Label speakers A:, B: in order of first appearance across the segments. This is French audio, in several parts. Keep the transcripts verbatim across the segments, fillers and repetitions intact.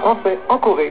A: français en Corée.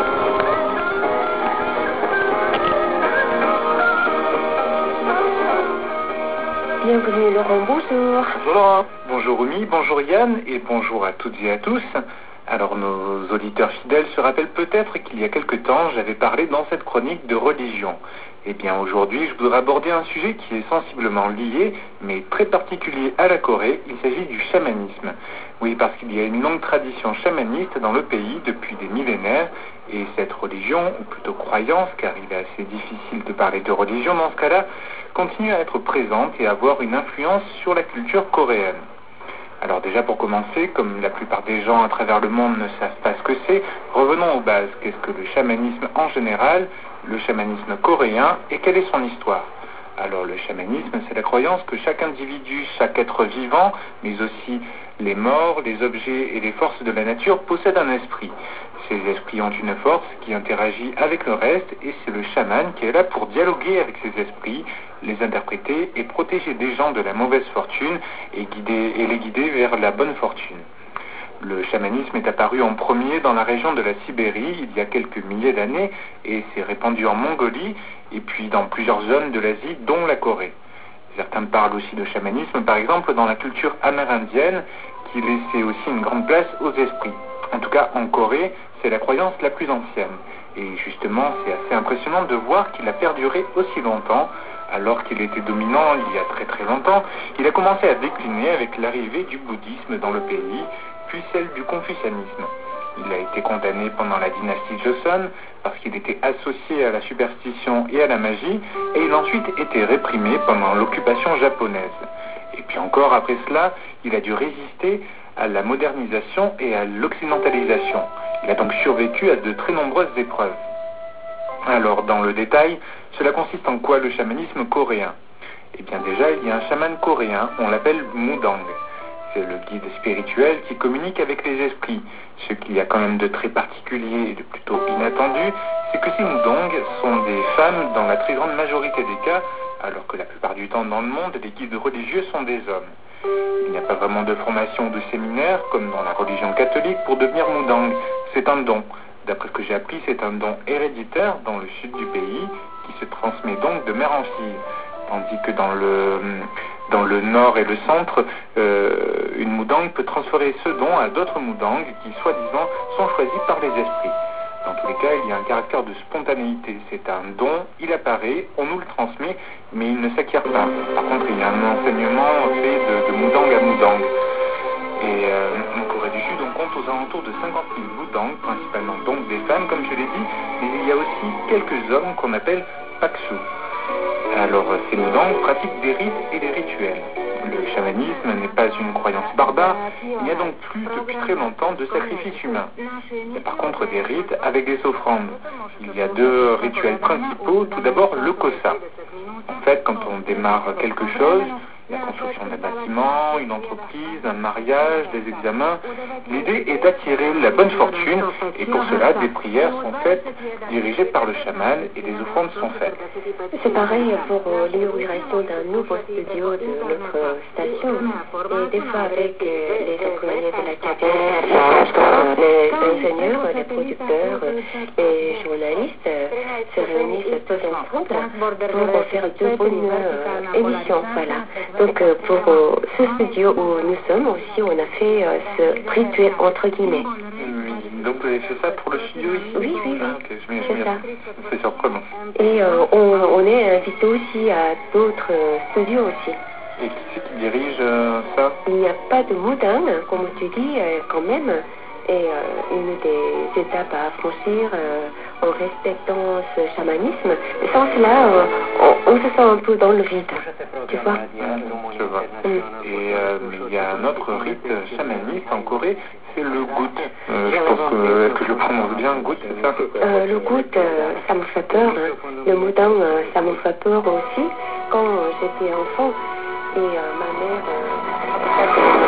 B: Bienvenue Laurent, bonjour.
A: Bonjour Laurent. Bonjour Oumi, bonjour Yann et bonjour à toutes et à tous. Alors nos auditeurs fidèles se rappellent peut-être qu'il y a quelque temps j'avais parlé dans cette chronique de religion. Eh bien aujourd'hui je voudrais aborder un sujet qui est sensiblement lié mais très particulier à la Corée, il s'agit du chamanisme. Oui, parce qu'il y a une longue tradition chamaniste dans le pays depuis des millénaires et cette religion, ou plutôt croyance car il est assez difficile de parler de religion dans ce cas-là, continue à être présente et à avoir une influence sur la culture coréenne. Alors déjà pour commencer, comme la plupart des gens à travers le monde ne savent pas ce que c'est, revenons aux bases. Qu'est-ce que le chamanisme en général, le chamanisme coréen et quelle est son histoire? Alors le chamanisme, c'est la croyance que chaque individu, chaque être vivant, mais aussi les morts, les objets et les forces de la nature possèdent un esprit. Ces esprits ont une force qui interagit avec le reste et c'est le chaman qui est là pour dialoguer avec ces esprits, les interpréter et protéger des gens de la mauvaise fortune et, guider, et les guider vers la bonne fortune. Le chamanisme est apparu en premier dans la région de la Sibérie il y a quelques milliers d'années et s'est répandu en Mongolie et puis dans plusieurs zones de l'Asie dont la Corée. Certains parlent aussi de chamanisme par exemple dans la culture amérindienne qui laissait aussi une grande place aux esprits. En tout cas en Corée, c'est la croyance la plus ancienne. Et justement, c'est assez impressionnant de voir qu'il a perduré aussi longtemps. Alors qu'il était dominant il y a très très longtemps, il a commencé à décliner avec l'arrivée du bouddhisme dans le pays, puis celle du confucianisme. Il a été condamné pendant la dynastie Joseon parce qu'il était associé à la superstition et à la magie, et il a ensuite été réprimé pendant l'occupation japonaise. Et puis encore après cela, il a dû résister à la modernisation et à l'occidentalisation. Il a donc survécu à de très nombreuses épreuves. Alors, dans le détail, cela consiste en quoi le chamanisme coréen? Eh bien déjà, il y a un chaman coréen, on l'appelle Mudang. C'est le guide spirituel qui communique avec les esprits. Ce qu'il y a quand même de très particulier et de plutôt inattendu, c'est que ces Mudang sont des femmes dans la très grande majorité des cas, alors que la plupart du temps dans le monde, les guides religieux sont des hommes. Il n'y a pas vraiment de formation ou de séminaire, comme dans la religion catholique, pour devenir Mudang. C'est un don. D'après ce que j'ai appris, c'est un don héréditaire dans le sud du pays, qui se transmet donc de mère en fille. Tandis que dans le, dans le nord et le centre, euh, une Mudang peut transférer ce don à d'autres Mudang qui, soi-disant, sont choisis par les esprits. Dans tous les cas, il y a un caractère de spontanéité. C'est un don, il apparaît, on nous le transmet, mais il ne s'acquiert pas. Par contre, il y a un enseignement fait de, de Mudang à Mudang. Et euh, en Corée du Sud, on compte aux alentours de cinquante mille Mudang, principalement donc des femmes, comme je l'ai dit, mais il y a aussi quelques hommes qu'on appelle Paksu. Alors, ces Mudang pratiquent des rites et des rituels. Le chamanisme n'est pas une croyance barbare, il n'y a donc plus depuis très longtemps de sacrifices humains. Il y a par contre des rites avec des offrandes. Il y a deux rituels principaux, tout d'abord le kosa. En fait, quand on démarre quelque chose, la construction d'un bâtiment, une entreprise, un mariage, des examens, l'idée est d'attirer la bonne fortune et pour cela, des prières sont faites dirigées par le chaman et des offrandes sont faites.
B: C'est pareil pour euh, l'inauguration d'un nouveau studio de notre station. Et des fois avec euh, les employés de la cabine, les ingénieurs, les producteurs, les journalistes euh, se réunissent tous ensemble pour faire de bonnes euh, émissions. Voilà. Donc euh, pour euh, ce studio où nous sommes aussi, on a fait euh, ce rituel entre guillemets.
A: Oui, donc vous avez fait ça pour le studio ici?
B: Oui, oui, oui.
A: Ah, okay, je m'y
B: C'est ça.
A: C'est surprenant.
B: Et euh, on, on est invité aussi à d'autres euh, studios aussi.
A: Et qui c'est qui dirige euh, ça?
B: Il n'y a pas de Mudang, comme tu dis, euh, quand même. Et euh, une des étapes à franchir euh, en respectant ce chamanisme. Mais sans cela, euh, on, on se sent un peu dans le vide, tu vois.
A: Je vois. Mm. Et euh, il y a un autre rite chamaniste en Corée, c'est le gout. Euh, je pense que, est-ce que je prononce bien gout, c'est ça?
B: euh, Le gout, euh, ça me fait peur. Hein. Le Mudang, euh, ça me fait peur aussi. Quand euh, j'étais enfant, et euh, ma mère... Euh,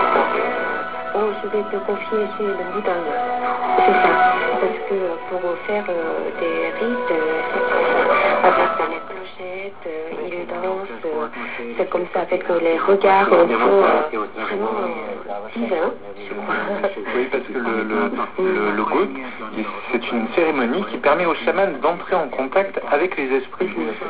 B: Oh, je vais te confier chez le Mudang. C'est ça. Parce que pour faire euh, des rites euh, avec les clochettes, euh, ils dansent. Euh, c'est comme ça avec euh, les regards un peu euh, vraiment euh, divins, je crois.
A: Oui, parce que que le, le, le, le gut, c'est une cérémonie qui permet aux chamans d'entrer en contact avec les esprits.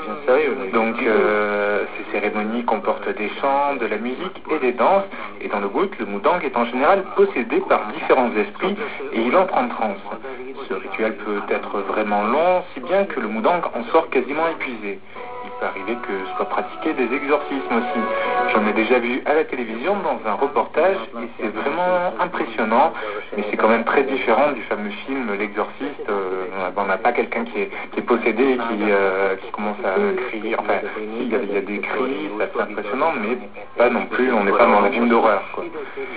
A: Donc euh, ces cérémonies comportent des chants, de la musique et des danses. Et dans le gut, le mudang est en général possédé par différents esprits et il entre en transe. Ce rituel peut être vraiment long, si bien que le mudang en sort quasiment épuisé. Il peut arriver que soient pratiqués des exorcismes aussi. J'en ai déjà vu à la télévision dans un reportage et c'est vraiment impressionnant, mais c'est quand même très différent du fameux film L'Exorciste. Euh, on n'a pas quelqu'un qui est, qui est possédé et qui, euh, qui commence à crier. Enfin, il y a, il y a des cris, c'est assez impressionnant, mais pas non plus, on n'est pas dans un film d'horreur, quoi.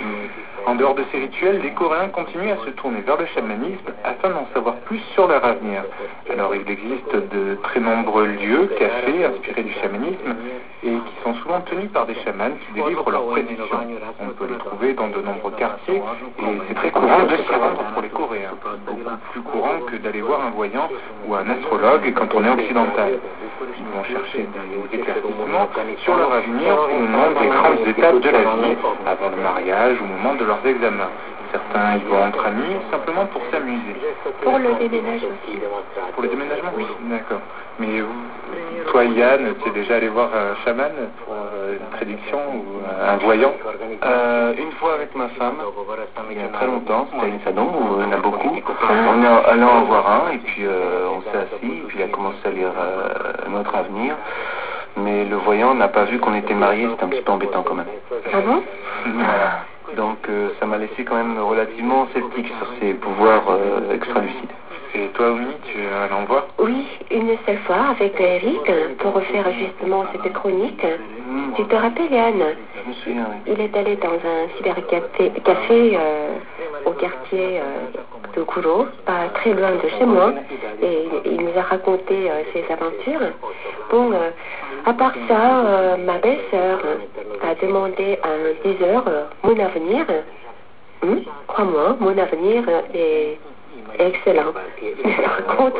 A: En dehors de ces rituels, les Coréens continuent à se tourner vers le chamanisme afin d'en savoir plus sur leur avenir. Alors il existe de très nombreux lieux, cafés inspirés du chamanisme et qui sont souvent tenus par des chamans qui délivrent leurs prédictions. On peut les trouver dans de nombreux quartiers et c'est très courant de s'y rendre pour les Coréens. Beaucoup plus courant que d'aller voir un voyant ou un astrologue quand on est occidental. Ils vont chercher des éclaircissements sur leur avenir au moment des grandes étapes de la vie, avant le mariage ou au moment de leurs examens. Certains y vont entre amis, simplement pour s'amuser.
B: Pour le déménagement aussi.
A: Pour le déménagement? Oui. D'accord. Mais vous, toi Yann, tu es déjà allé voir un chaman pour euh, une prédiction ou un voyant?
C: euh, Une fois avec ma femme, il y a très longtemps, c'était à Lissadon, où il y en a beaucoup. On est allé en voir un, et puis euh, on s'est assis, et puis il a commencé à lire euh, notre avenir. Mais le voyant n'a pas vu qu'on était mariés, c'est un petit peu embêtant quand même.
B: Ah bon?
C: Voilà. Donc euh, ça m'a laissé quand même relativement sceptique sur ses pouvoirs euh, extra-lucides.
A: Et toi, Omi, tu es allé en voir?
B: Oui, une seule fois avec Eric, pour refaire justement cette chronique. Mmh. Tu te rappelles, Yann?
C: Je me souviens, oui.
B: Il est allé dans un cybercafé café, euh, au quartier euh, de Kouro, pas très loin de chez moi, et il nous a raconté euh, ses aventures. Bon, euh, à part ça, euh, ma belle-sœur a demandé à un diseur euh, mon avenir. Hum, crois-moi, mon avenir est excellent. Par contre,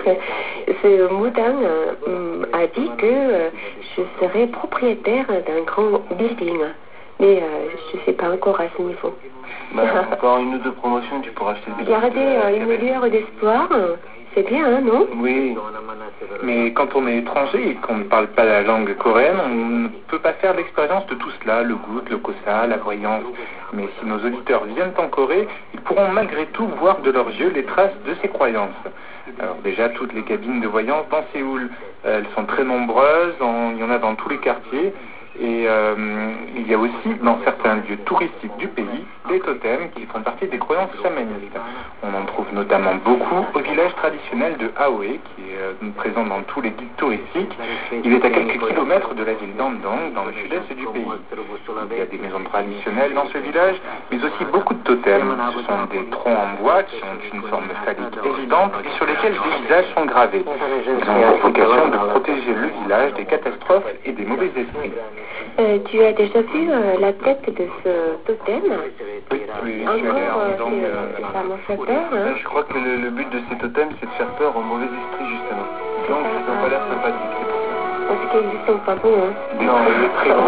B: ce mudang euh, a dit que euh, je serais propriétaire d'un grand building. Mais euh, je ne sais pas encore à ce niveau.
C: Bah, encore une ou deux promotions, tu pourras acheter le building.
B: Garder euh, une lueur d'espoir, c'est bien, hein, non?
C: Oui.
A: Mais quand on est étranger et qu'on ne parle pas la langue coréenne, on ne peut pas faire l'expérience de tout cela, le goût, le kosa, la voyance. Mais si nos auditeurs viennent en Corée, ils pourront malgré tout voir de leurs yeux les traces de ces croyances. Alors déjà, toutes les cabines de voyance dans Séoul, elles sont très nombreuses, on, il y en a dans tous les quartiers. Et euh, il y a aussi dans certains lieux touristiques du pays des totems qui font partie des croyances chamanistes. On en trouve notamment beaucoup au village traditionnel de Aoe, qui est euh, présent dans tous les guides touristiques. Il est à quelques kilomètres de la ville d'Andong, dans le sud-est du pays. Il y a des maisons traditionnelles dans ce village, mais aussi beaucoup de totems. Ce sont des troncs en bois qui ont une forme phallique évidente et sur lesquels des visages sont gravés. Ils ont pour vocation de protéger le village des catastrophes et des mauvais esprits.
B: Euh, tu as déjà vu euh, la tête de ce totem?
A: Oui, oui,
B: Encore,
A: je suis allé à
B: euh,
A: Andong,
B: c'est,
A: euh,
B: ça m'a fait peur, hein?
C: Je crois que le, le but de ces totems, c'est de faire peur aux mauvais esprits, justement. Donc, ils n'ont pas l'air sympathiques, c'est pour ça.
B: Parce qu'ils sont pas bons, hein?
C: Non, il est très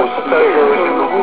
C: gros.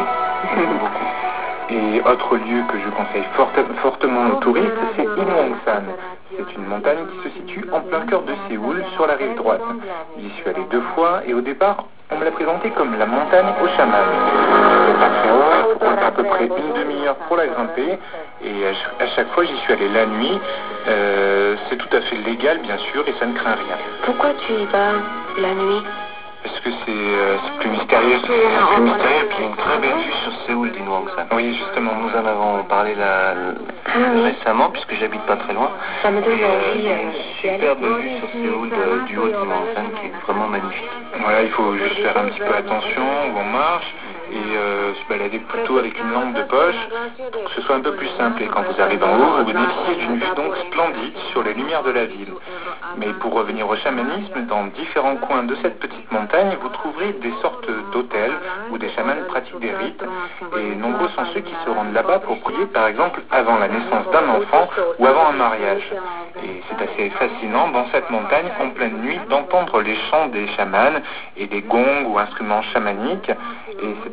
A: Et autre lieu que je conseille forte, fortement aux touristes, c'est Inwangsan. C'est une montagne qui se situe en plein cœur de Séoul, sur la rive droite. J'y suis allé deux fois et au départ, on me l'a présenté comme la montagne aux chamans. C'est pas très haut, il faut compter à peu près une demi-heure pour la grimper. Et à chaque fois, j'y suis allé la nuit. Euh, c'est tout à fait légal, bien sûr, et ça ne craint rien.
B: Pourquoi tu y vas la nuit?
A: Parce que c'est euh, plus mystérieux.
C: C'est plus mystérieux, puis il y a une très belle vue sur Séoul d'Inwangsan.
A: Oui, justement.
C: Nous en avons parlé là,
B: Ah, oui.
C: récemment, puisque j'habite pas très loin.
B: Ça me donne
C: Et, euh,
B: envie
C: il y a
B: euh,
C: une
B: d'y aller.
C: superbe vue sur Séoul de- du haut d'Inwangsan qui est vraiment magnifique.
A: Voilà, il faut juste faire un petit peu attention où on marche et euh, se balader plutôt avec une lampe de poche pour que ce soit un peu plus simple. Et quand vous arrivez en haut, vous bénéficiez d'une vue donc splendide sur les lumières de la ville. Mais pour revenir au chamanisme, dans différents coins de cette petite montagne, vous trouverez des sortes d'hôtels où des chamans pratiquent des rites. Et nombreux sont ceux qui se rendent là-bas pour prier, par exemple, avant la naissance d'un enfant ou avant un mariage. Et c'est assez fascinant dans cette montagne, en pleine nuit, d'entendre les chants des chamans et des gongs ou instruments chamaniques. Et c'est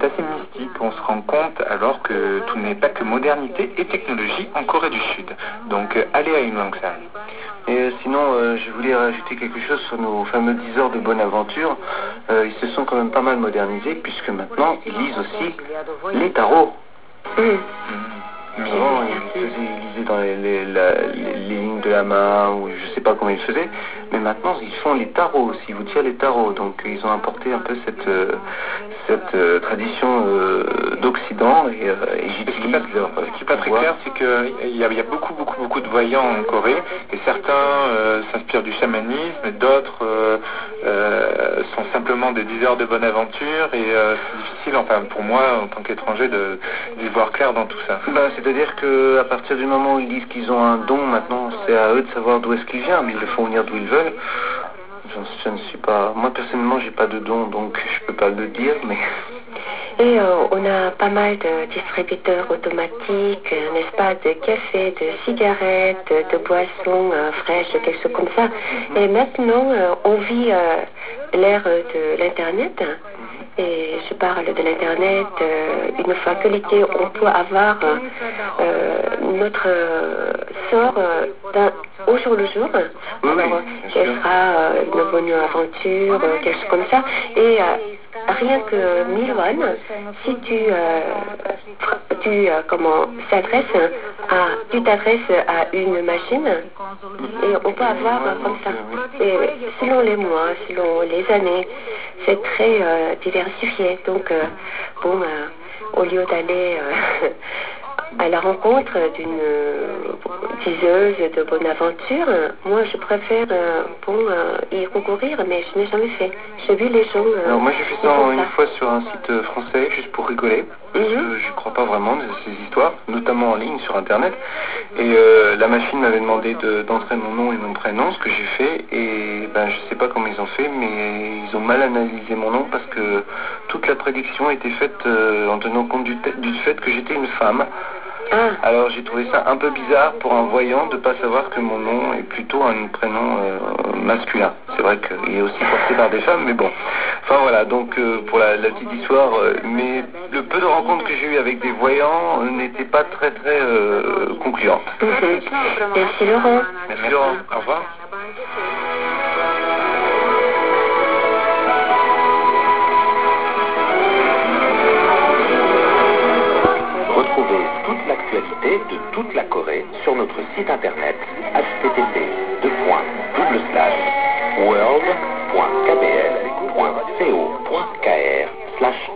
A: c'est assez mystique. On se rend compte alors que tout n'est pas que modernité et technologie en Corée du Sud. Donc euh, allez à une langue sale.
C: Et euh, sinon, euh, je voulais rajouter quelque chose sur nos fameux dix heures de Bonaventure. Euh, ils se sont quand même pas mal modernisés, puisque maintenant, ils lisent aussi les tarots.
B: Mmh.
C: Mmh. Avant, ils, faisaient, ils lisaient dans les, les, la, les, les lignes de la main, ou je sais pas comment ils faisaient, mais maintenant, ils font les tarots aussi, ils vous tirent les tarots. Donc, ils ont apporté un peu cette, euh, cette euh, tradition euh, d'Occident, et, euh, et j'utilise leur
A: Ce qui n'est pas très clair, c'est qu'il y, a, il y a beaucoup, beaucoup, beaucoup de voyants en Corée, et certains euh, s'inspirent du chamanisme, d'autres euh, euh, sont simplement des dix heures de bonne aventure, et euh, c'est difficile, enfin pour moi, en tant qu'étranger, de, d'y voir clair dans tout ça.
C: Ben, c'est-à-dire qu'à partir du moment où ils disent qu'ils ont un don, maintenant, c'est à eux de savoir d'où est-ce qu'il vient, mais ils le font venir d'où ils veulent. Je, je ne suis pas... Moi, personnellement, j'ai pas de don, donc je peux pas le dire, mais...
B: Et euh, on a pas mal de distributeurs automatiques, euh, n'est-ce pas, de café, de cigarettes, de boissons euh, fraîches, quelque chose comme ça. Et maintenant, euh, on vit euh, l'ère de l'Internet. Et je parle de l'Internet, euh, une fois connecté, on peut avoir euh, notre euh, sort euh, d'un, au jour le jour. Alors,
C: oui,
B: quelle sera euh, une bonne aventure, euh, quelque chose comme ça. Et euh, rien que mille won, si tu, euh, tu euh, comment, s'adresses à, tu t'adresses à une machine, et on peut avoir euh, comme ça. Et selon les mois, selon les années, c'est très euh, diversifié. Donc, euh, bon, euh, au lieu d'aller euh, à la rencontre d'une euh, diseuse de bonne aventure, moi je préfère euh, bon, euh, y recourir, mais je n'ai jamais fait. J'ai vu les gens. Euh,
C: Alors moi j'ai fait ça une ça. fois sur un site français, juste pour rigoler, parce
B: mm-hmm.
C: que je ne crois pas vraiment de ces histoires, notamment en ligne sur internet. Et euh, la machine m'avait demandé de, d'entrer mon nom et mon prénom, ce que j'ai fait, et ben je sais pas comment ils ont fait, mais ils ont mal analysé mon nom parce que toute la prédiction était faite euh, en tenant compte du, du fait que j'étais une femme. Ah. Alors j'ai trouvé ça un peu bizarre pour un voyant de ne pas savoir que mon nom est plutôt un prénom euh, masculin. C'est vrai qu'il est aussi porté par des femmes, mais bon. Enfin voilà, donc euh, pour la, la petite histoire, euh, mais le peu de rencontres que j'ai eues avec des voyants euh, n'étaient pas très très euh, concluantes.
B: Merci Laurent.
C: Merci Laurent. Au revoir.
D: Retrouvez toute l'actualité de toute la Corée sur notre site internet h t t p deux points double slash world point k b l point co point k r slash